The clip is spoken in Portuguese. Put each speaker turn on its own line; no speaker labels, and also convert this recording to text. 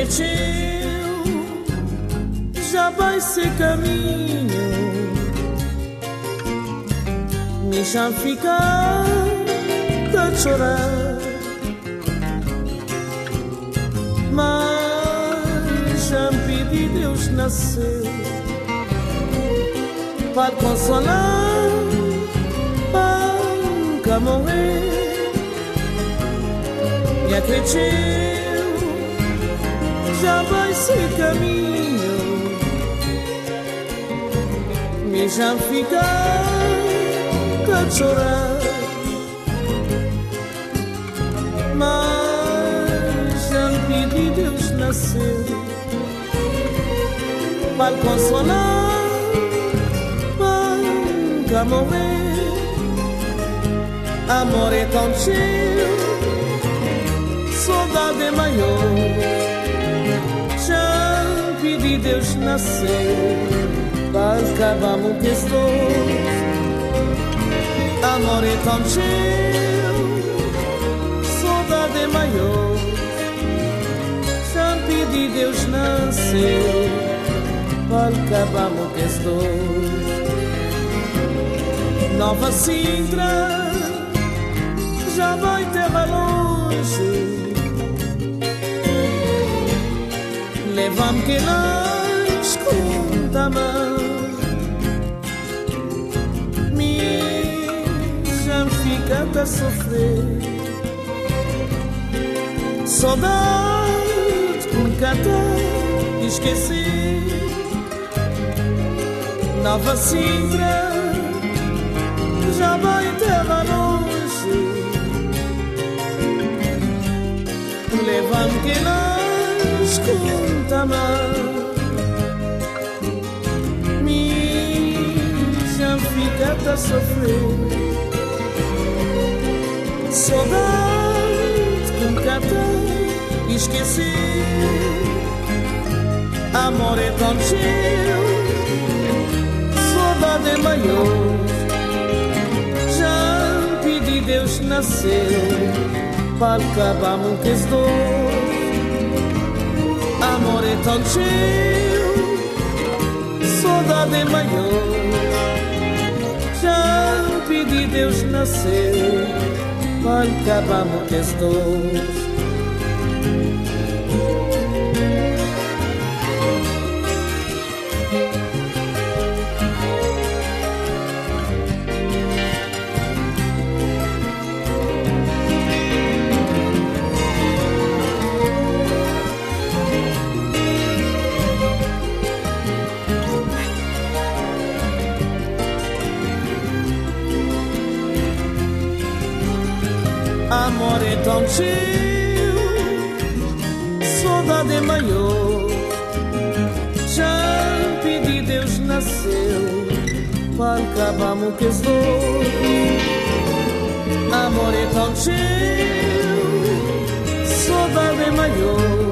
acredito, já vai ser caminho, me já ficar a chorar, mas já me pedi Deus nasceu para consolar, para morrer. E acredito, já vai ser caminho, me já ficar a chorar, mas já me pedi Deus nasceu para consolar, para morrer. Amor é tão cheio, saudade é maior, já pedi Deus nascer para acabarmos com esse dor. Amor é tão cheio, saudade é maior, já pedi Deus nascer para acabarmos com esse dor. Nova Sintra já vai terra longe, leva-me que nós conta-me, já me fica a sofrer, saudade com cada esquecer. Nova Sintra já vai terra longe, leva-me que nós conta-me, já fica a sofrer, saudade com cada esquecer. Amor é tão cheio, saudade é maior, já pedi Deus nasceu para acabarmos com esse dor. Amor é tão cheio, saudade é maior, já pedi Deus nasceu para acabarmos com esse dor. Amor é tão cheio, saudade é maior, já pedi Deus nasceu para acabarmos com esse dor. Amor é tão cheio, saudade é maior,